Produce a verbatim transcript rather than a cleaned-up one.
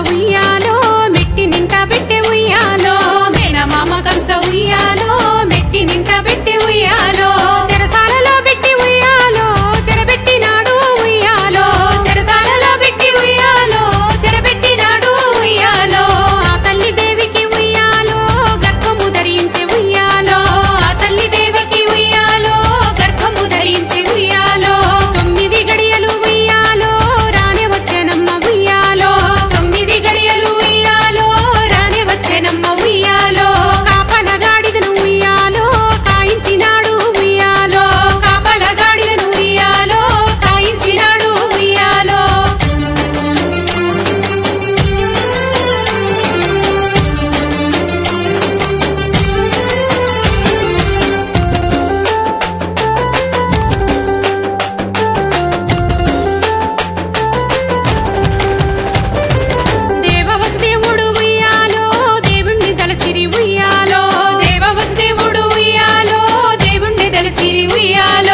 ఉయ్యాలో మెట్టి నింటా పెట్టే ఉయ్యాలో మేనమామ కంస ఉయ్యాలో మెట్టి నింటా పెట్టి ఉయ్యాలో చెరసాలలో పెట్టి ఉయ్యాలో చెరబెట్టినాడు ఉయ్యాలో చెరసాలలో పెట్టి ఉయ్యాలో చెరబెట్టినాడు ఉయ్యాలో ఆ తల్లి దేవికి ఉయ్యాలో గర్భము ధరించే ఉయ్యాలో ఆ తల్లి దేవికి ఉయ్యాలో గర్భము ధరించి ఉయ్యాలో తొమ్మిది గడియలు ఉయ్యాలో రానే వచ్చేనమ్మ ఉయ్యాలో తొమ్మిది గడియలు ఉయ్యాలో రాని వచ్చెనమ్మ ఉయ్యాలో కాపల గాడిదను ఉయ్యాలో కాయించినాడు ఉయ్యాలో కాపల గాడిలను ఉయ్యాలో కాయించినాడు ఉయ్యాలో దేవవసుదేవుడు ఉయ్యాలో దేవుణ్ణి తలచిరి ఉయ్యాలో దేవవసుదేవుడు ఉయ్యాలో దేవుణ్ణి దలచిరి ఉయ్యాలో